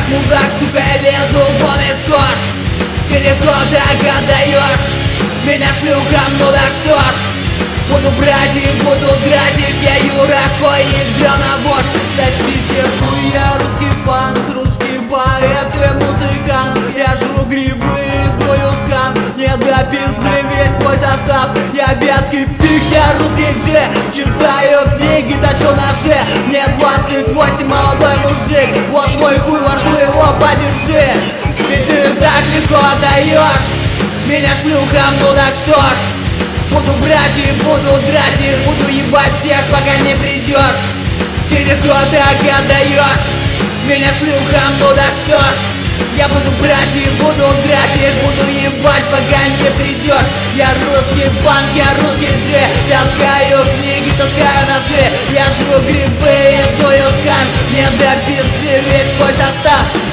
Мудак, сука, лезу вон из кож. Ты легко догадаешь, меня шлюхам, ну так что ж. Буду брать и буду драть их, я Юра, коих говновож. Сосите хуй, я русский панк, русский поэт и музыкант. Я жру грибы, дую скан, не до пизды весь твой состав. Я вятский псих, я русский дже, читаю книги, точу ножи. Мне 28, молодой мужик, вот мой хуй во рту, его подержи. Ведь ты так легко отдаешь меня шлюхам, ну так что ж. Буду брать и буду драть их, буду ебать всех, пока не придешь. Ты легко так отдаешь меня шлюхам, ну так что ж. Я буду брать и буду драть их, буду ебать, пока не придешь. Я русский панк, я русский дже, таскаю книги, таскаю ножи. Я жру грибы и дую скан, мне до пизды весь твой состав.